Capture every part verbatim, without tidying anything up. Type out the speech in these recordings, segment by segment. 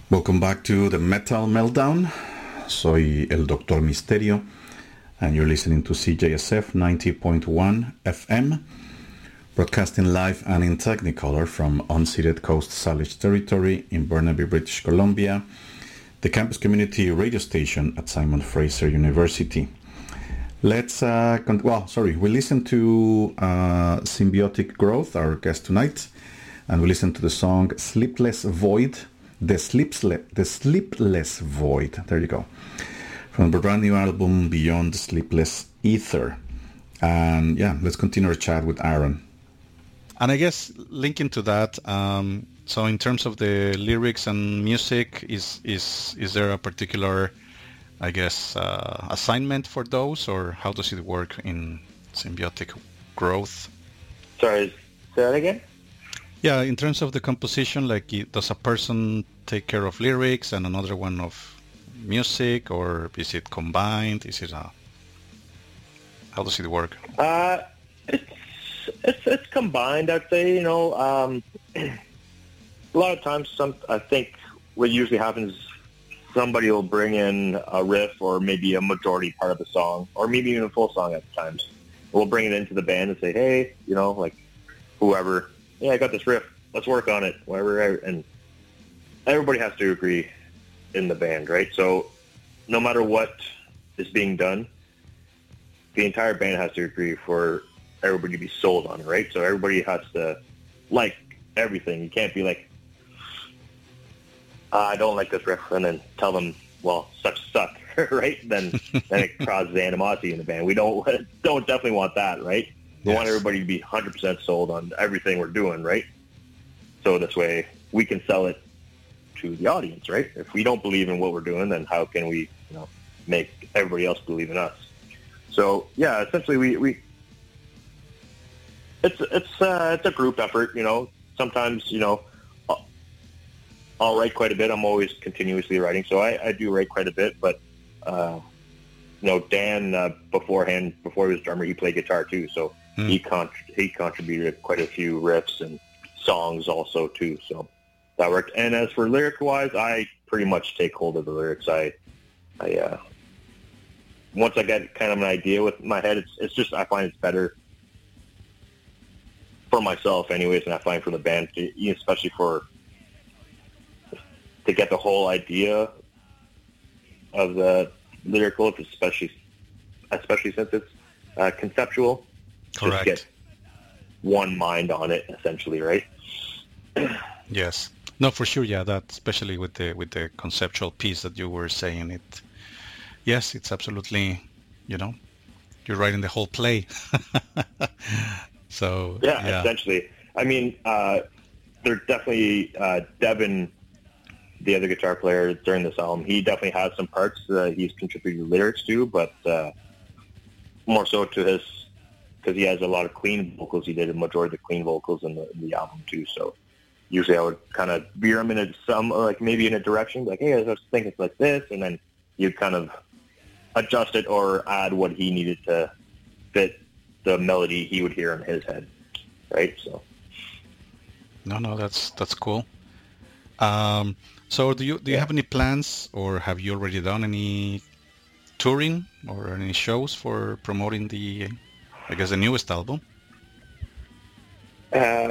Welcome back to the Metal Meltdown. Soy el Doctor Misterio, and you're listening to C J S F ninety point one F M, broadcasting live and in Technicolor from unceded Coast Salish territory in Burnaby, British Columbia, the campus community radio station at Simon Fraser University. Let's, uh, con- well, sorry, we listened to uh, Symbiotic Growth, our guest tonight, and we listened to the song Sleepless Void, The Sleepless, the Sleepless Void, there you go, from the brand new album Beyond the Sleepless Ether. And yeah, let's continue our chat with Aaron. And I guess linking to that, um, so in terms of the lyrics and music, is is is there a particular, I guess, uh, assignment for those, or how does it work in Symbiotic Growth? Sorry, say that again? Yeah, in terms of the composition, like, does a person take care of lyrics and another one of music, or is it combined? Is it a... How does it work? Uh, it's, it's it's combined, I'd say. You know, um, a lot of times, some I think what usually happens, somebody will bring in a riff or maybe a majority part of the song, or maybe even a full song at times. We'll bring it into the band and say, hey, you know, like, whoever... yeah, I got this riff. Let's work on it. Whatever, and everybody has to agree in the band, right? So no matter what is being done, the entire band has to agree for everybody to be sold on it, right? So everybody has to like everything. You can't be like, I don't like this riff, and then tell them, well, such suck, right? Then then it causes animosity in the band. We don't don't definitely want that, right? We yes. want everybody to be one hundred percent sold on everything we're doing, right? So this way we can sell it to the audience, right? If we don't believe in what we're doing, then how can we, you know, make everybody else believe in us? So yeah, essentially we, we it's it's uh, it's a group effort, you know. Sometimes, you know, I'll, I'll write quite a bit. I'm always continuously writing, so I, I do write quite a bit. But uh, you know, Dan uh, beforehand, before he was drummer, he played guitar too, so. Mm. He con- he contributed quite a few riffs and songs also too, so that worked. And as for lyric-wise, I pretty much take hold of the lyrics. I, I uh, once I get kind of an idea with my head, it's it's just I find it's better for myself, anyways, and I find for the band, to, especially for to get the whole idea of the lyrical, especially especially since it's uh, conceptual. Correct. Just get one mind on it, essentially, right? Yes. No, for sure. Yeah, that especially with the with the conceptual piece that you were saying. It. Yes, it's absolutely. You know, you're writing the whole play. So. Yeah, yeah, essentially. I mean, uh, there's definitely uh, Devin, the other guitar player during this album. He definitely has some parts that he's contributed lyrics to, but uh, more so to his. Because he has a lot of clean vocals. He did a majority of the clean vocals in the, in the album too. So usually I would kind of veer him in a, some, like maybe in a direction, like, hey, I was thinking it's like this, and then you'd kind of adjust it or add what he needed to fit the melody he would hear in his head, right? So. No, no, that's that's cool. Um, so do you do you yeah. have any plans, or have you already done any touring or any shows for promoting the? I guess the newest album? Uh,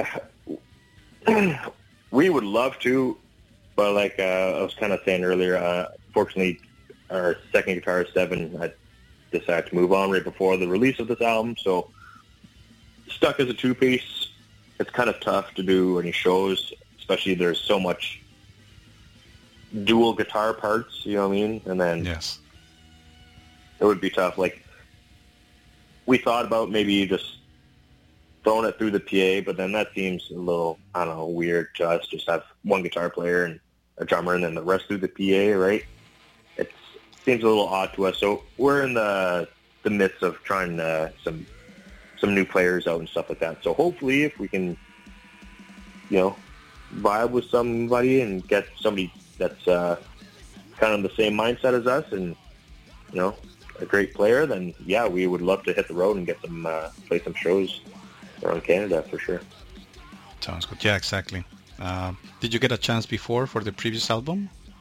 we would love to, but like uh, I was kind of saying earlier, uh, fortunately, our second guitarist, Devin, had decided to move on right before the release of this album, so stuck as a two-piece. It's kind of tough to do any shows, especially there's so much dual guitar parts, you know what I mean? And then yes. It would be tough. Like, we thought about maybe just throwing it through the P A, but then that seems a little, I don't know, weird to us. Just have one guitar player and a drummer and then the rest through the P A, right? It seems a little odd to us. So we're in the the midst of trying uh, some some new players out and stuff like that. So hopefully if we can, you know, vibe with somebody and get somebody that's uh, kind of the same mindset as us and, you know, a great player, then yeah, we would love to hit the road and get some uh, play some shows around Canada for sure. Sounds good. Yeah, exactly. Uh, did you get a chance before for the previous album?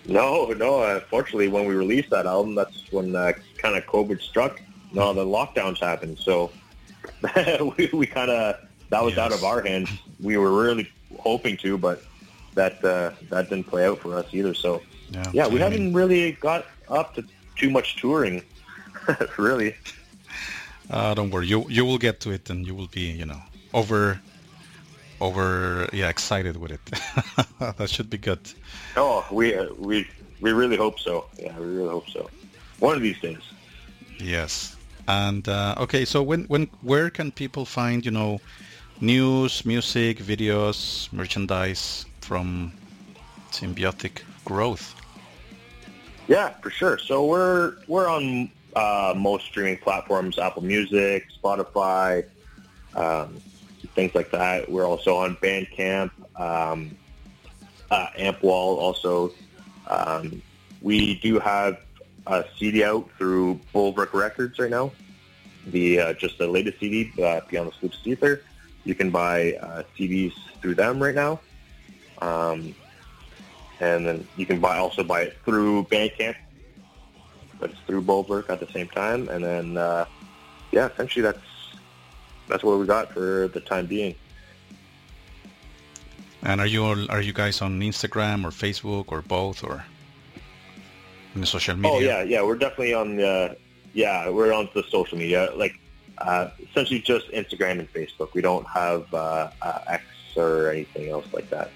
No, no. Unfortunately, when we released that album, that's when uh, kind of COVID struck. No, the lockdowns happened, so we, we kind of that was yes. out of our hands. We were really hoping to, but that uh, that didn't play out for us either. So yeah, yeah we haven't really got up to too much touring, really. Uh, don't worry, you you will get to it, and you will be, you know, over, over, yeah, excited with it. That should be good. Oh, we uh, we we really hope so. Yeah, we really hope so. One of these days. Yes. And uh, okay, so when when where can people find, you know, news, music, videos, merchandise from Symbiotic Growth? Yeah, for sure. So we're we're on uh, most streaming platforms: Apple Music, Spotify, um, things like that. We're also on Bandcamp, um, uh, Ampwall. Also, um, we do have a C D out through Bulwark Records right now. The uh, just the latest C D, uh, Beyond the Sloops Ether. You can buy uh, C Ds through them right now, um, and then you can buy also buy it through Bandcamp, but it's through Bulwark at the same time. And then uh, yeah, essentially that's that's what we got for the time being. And are you all, are you guys on Instagram or Facebook or both, or in the social media? Oh yeah, yeah, we're definitely on the yeah, we're on the social media, like uh, essentially just Instagram and Facebook. We don't have uh, uh, X or anything else like that.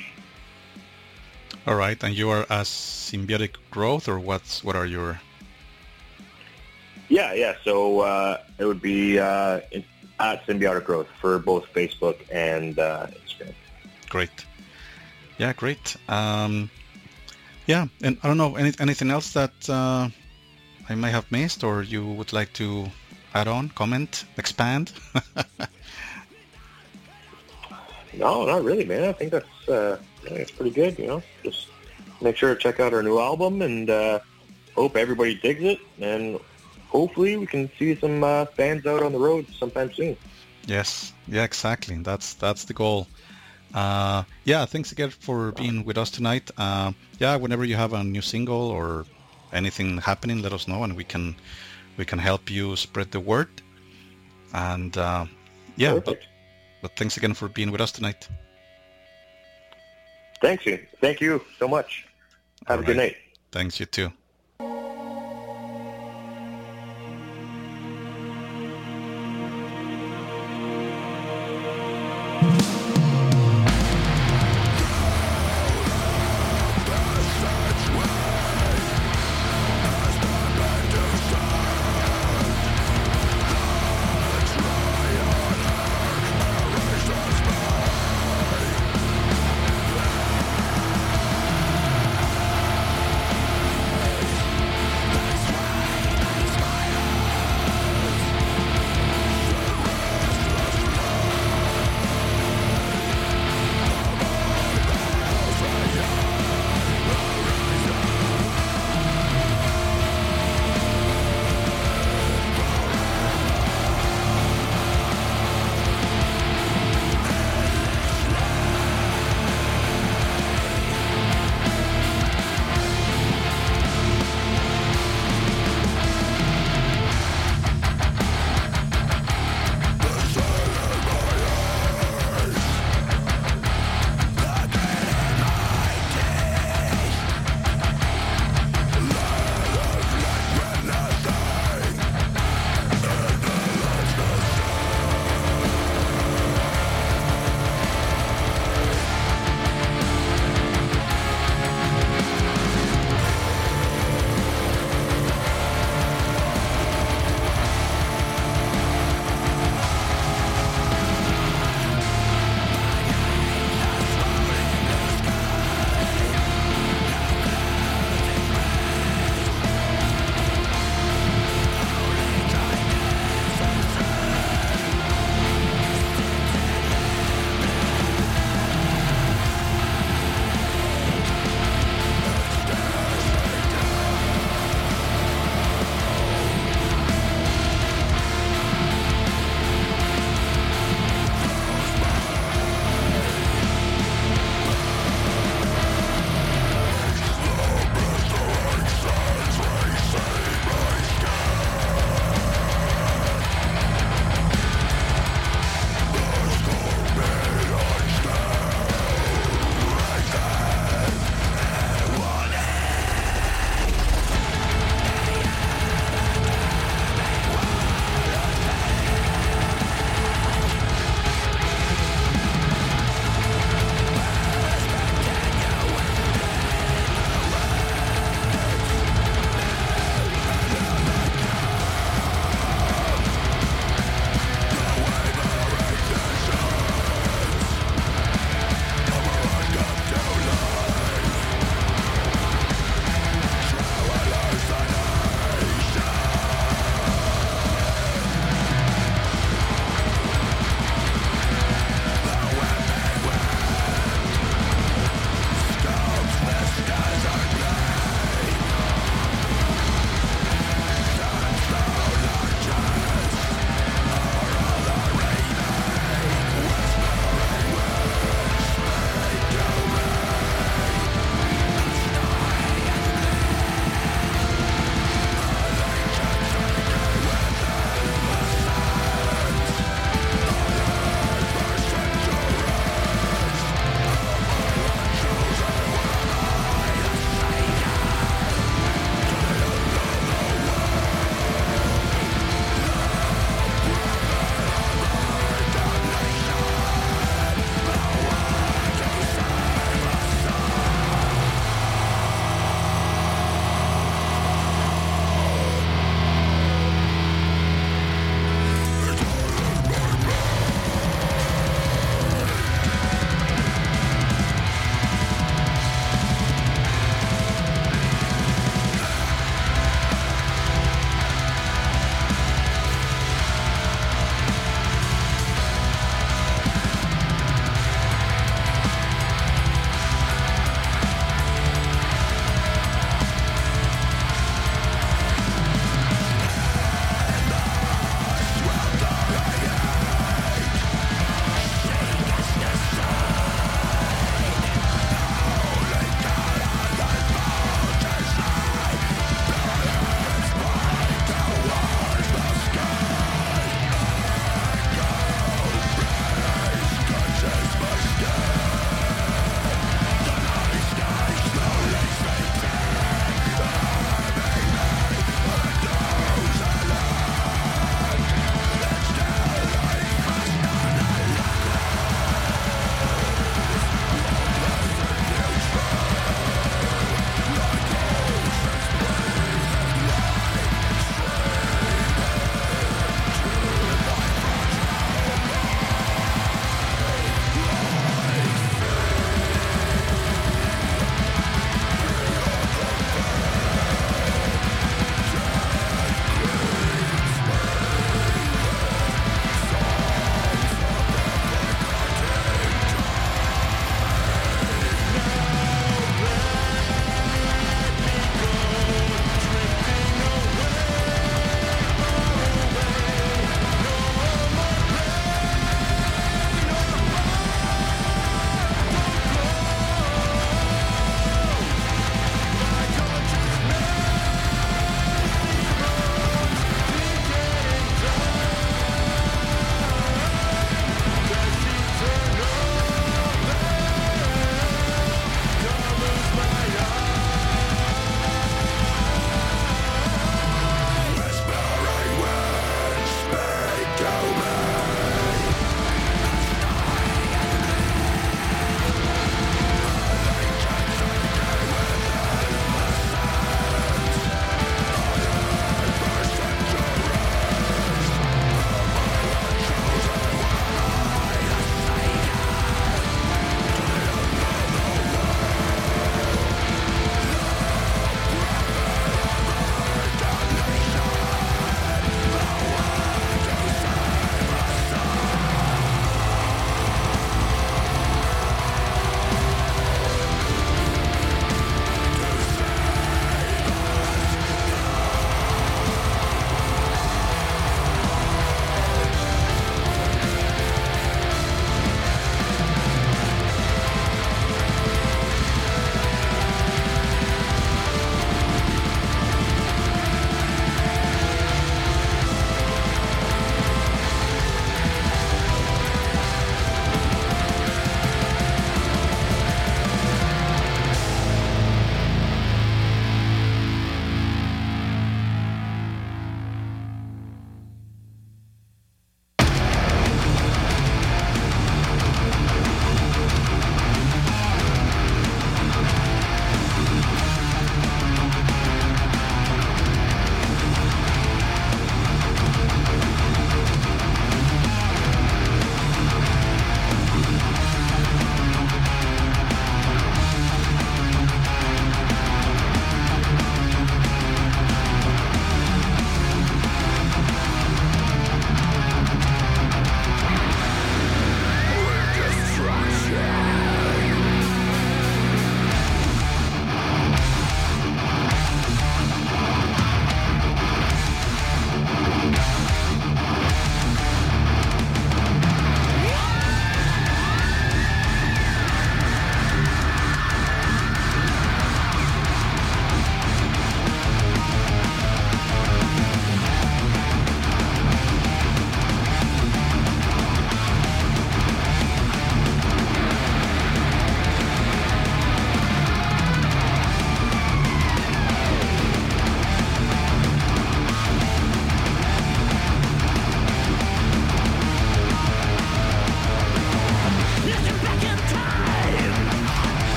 All right, and you are as Symbiotic Growth, or what's what are your? Yeah, yeah. So uh, it would be uh, at Symbiotic Growth for both Facebook and uh, Instagram. Great. Yeah, great. Um, yeah, and I don't know, any, anything else that uh, I might have missed, or you would like to add on, comment, expand? No, not really, man. I think that's uh, I think it's pretty good. You know, just make sure to check out our new album, and uh, hope everybody digs it, and hopefully we can see some uh, fans out on the road sometime soon. Yes, yeah, exactly. That's that's the goal. Uh, yeah, thanks again for being with us tonight. Uh, yeah, whenever you have a new single or anything happening, let us know, and we can we can help you spread the word. And uh, yeah, but, but thanks again for being with us tonight. Thanks you. Thank you so much. Have All a good right. night. Thanks, you too.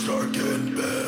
dark and bad.